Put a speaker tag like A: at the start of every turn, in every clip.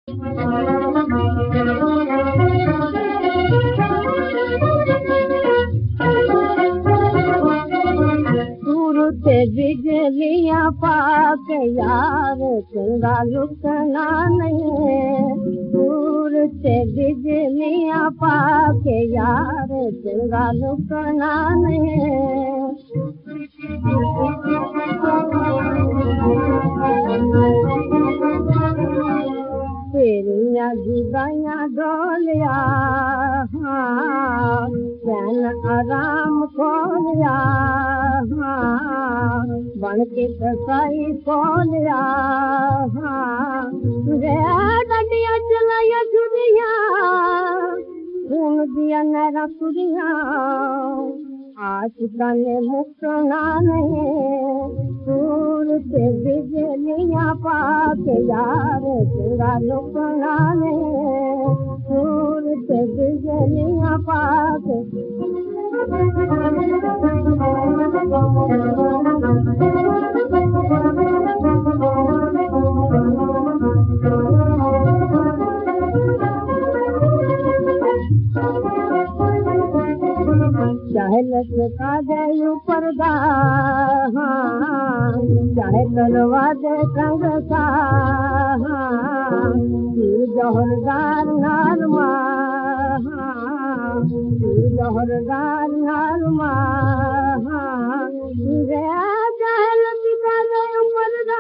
A: दूर से बिजलियां पाके यार चंगा रुकना नहीं, दूर से बिजलियां पाके यार चंगा रुकना नहीं। तेरिया जुदाइयां डोलिया चैन आराम खोलिया, बन के कसाई खोलिया रे डंडिया चलाया छुरिया खून दिया नैरा कुड़िया आशिका ने मुकना नहीं। दूर से बिजलियां पाके यार तेरा रुकना नहीं, दूर से बिजलियां पाके चाहे लटका दे पर्दा चाहे तलवा दे कंगसा, जौहरदार नारमा जौहरदार नारमा चाहे लटका दे पर्दा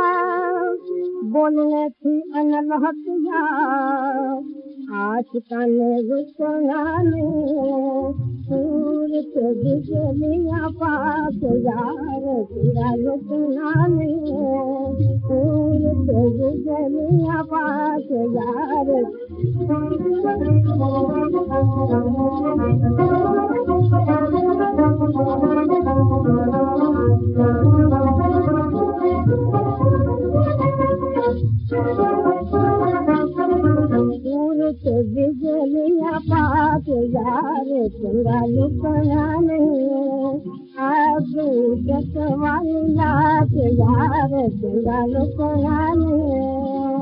A: बोलने थी अनलहतिया आशिका ने रुकना नहीं। दूर से बिजलियां पाके यार तेरा रुकना नहीं, दूर से बिजलियां पाके यार दूर से बिजलियां पाके यार तेरा रुकना नहीं। आगे जसवाली लाके यार तेरा रुकना नहीं।